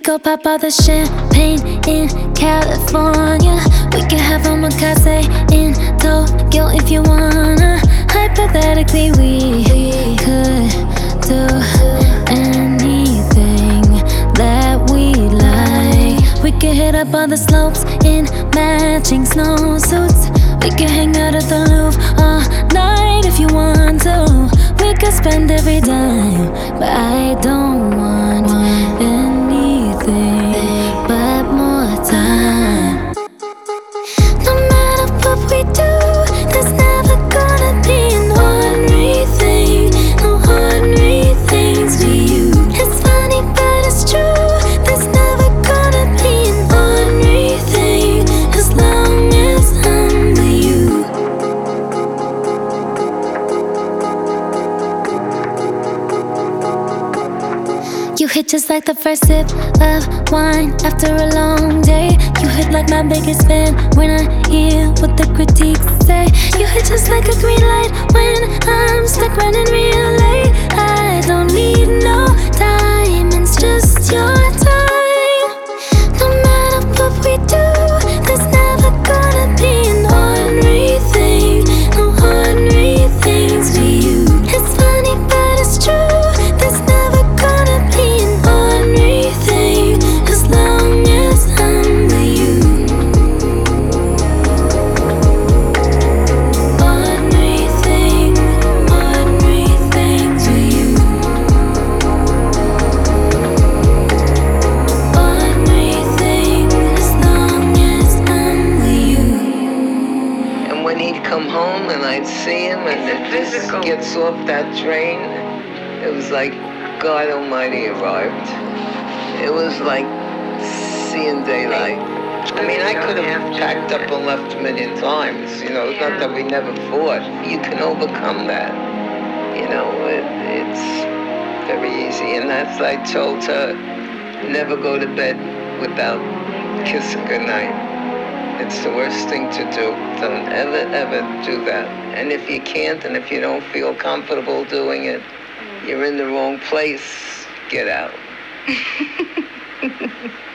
go pop all the champagne in California. We can have omakase in Tokyo if you wanna. Hypothetically, we could do anything that we like. We could hit up all the slopes in matching snowsuits. We could hang out at the Louvre all night if you want to. We could spend every dime, but I don't want anything but more time. No matter what we do, there's never gonna be an ordinary thing. No ordinary things with you. It's funny but it's true. There's never gonna be an ordinary thing as long as I'm with you. You hit just like the first sip of wine after a long day. You hit like my biggest fan when I hear what the critiques say. You hit just like a green light when I'm stuck running real late. I don't need no diamonds, just your time. No matter what we do, there's never gonna be an ordinary thing. No ordinary things with you. It's funny but it's true. There's never gonna be an ordinary thing as long as I'm with you. Ordinary thing, ordinary things with you. Ordinary thing as long as I'm with you. And when he'd come home and I'd see him and the physical gets off that train, it was like God Almighty arrived. It was like seeing daylight. I mean, I could have packed up and left a million times, you know, not that we never fought. You can overcome that, you know, it's very easy. And as I told her, never go to bed without kissing goodnight. It's the worst thing to do. Don't ever, ever do that. And if you can't, and if you don't feel comfortable doing it, you're in the wrong place. Get out.